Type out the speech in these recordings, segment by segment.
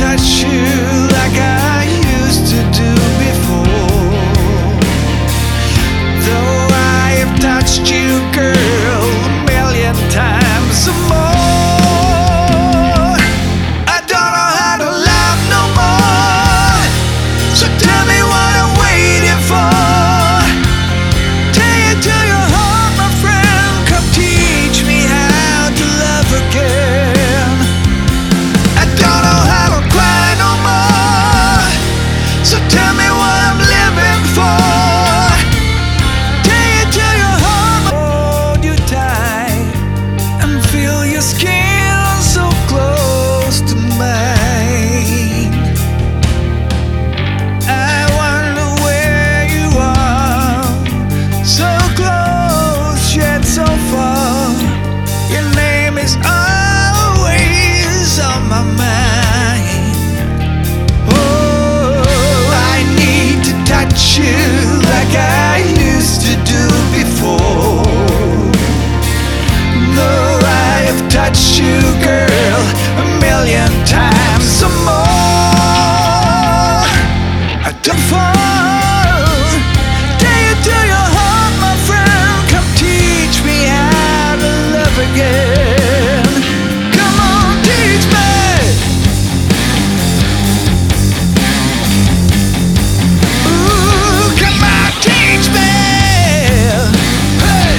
touch you like I used to do before. Though I have touched you, girl, a million times or more. I don't know how to love no more. So tell me what I'm waiting for. Take it to your heart, my friend. Come teach me how to love again. I don't know how to cry no more. So tell me what I'm living for. Take it to your heart, hold you tight and feel your skin so close to mine. I wonder where you are, so close yet so far. Your name is always on my mind. Oh, I need to touch you like I used to do before. Though I have touched you, girl, a million times or more. I don't fall. Take it to your heart, my friend. Come teach me how to love again. Come on, teach me. Ooh, come on, teach me. Hey.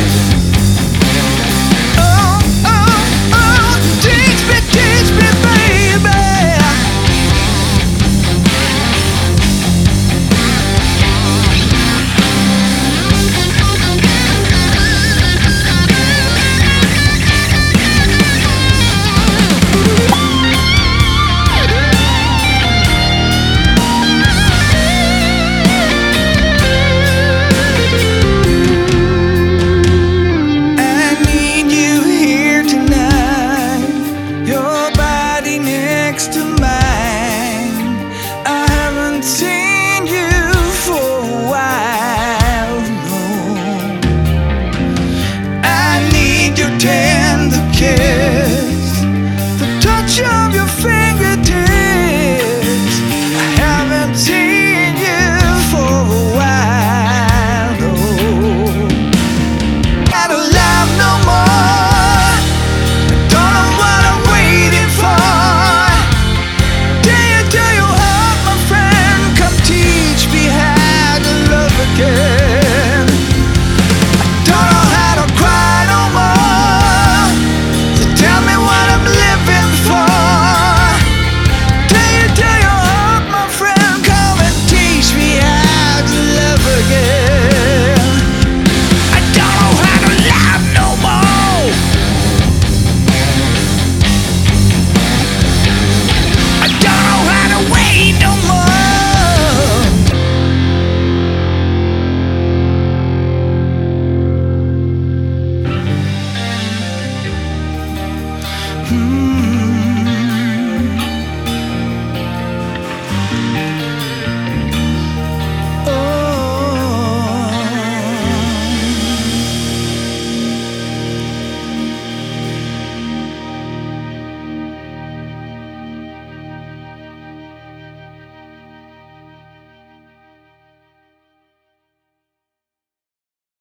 Oh, oh, oh, teach me, baby. I need you here tonight. Your body next to mine. I haven't seen